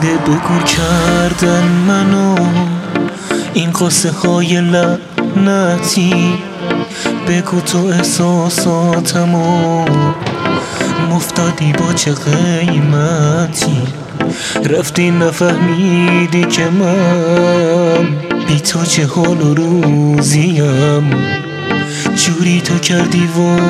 زنده به گور کردن منو این قصه های لعنتی. بگو تو احساساتمو مفتادی با چه قیمتی. رفتی نفهمیدی که من بی تو چه حال و روزیم. جوری تو کردی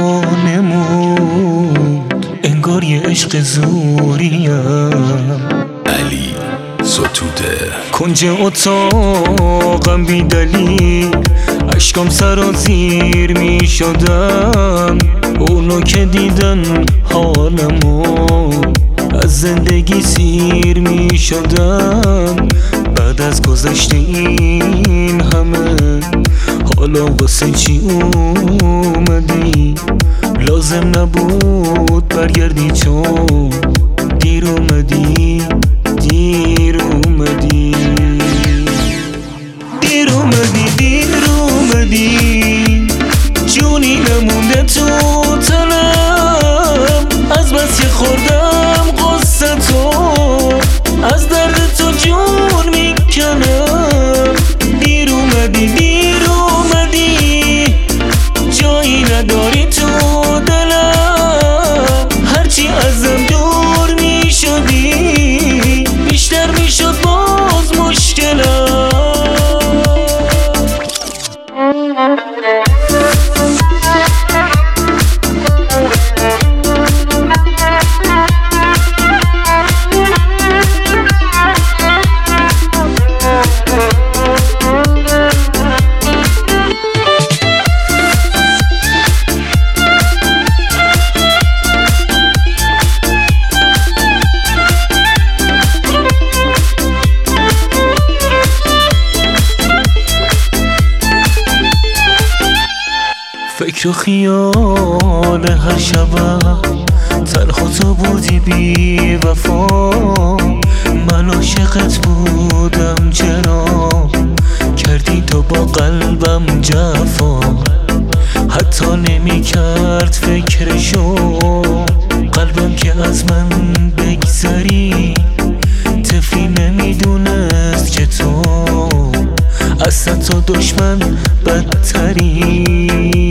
وانمود انگار یه عشق زوریم. علی ستوده کنج اتاقم بی دلیل اشکام سرازیر می شدن. اونو که دیدن حالمو از زندگی سیر می شدن. بعد از گذشته این همه حالا واسه چی اومدی؟ لازم نبود برگردی چون دیر اومدی. دیر اومدی دیر اومدی دیر اومدی. جونی نمونده تو تنم از بس که خوردم قصه تو. از درد تو جون میکنم. دیر اومدی دیر اومدی. جایی نداری تو دلم. هرچی ازم دور میشدی بیشتر میشد باز مشکلم. فکر و خیال هر شبم تنها تو بودی بی وفا. من عاشقت بودم چرا کردی تو با قلبم جفا. حتی نمی کرد فکرشو قلبم که از من بگذری. طفلی نمیدونست که تو اصلا تو دشمن بدتری.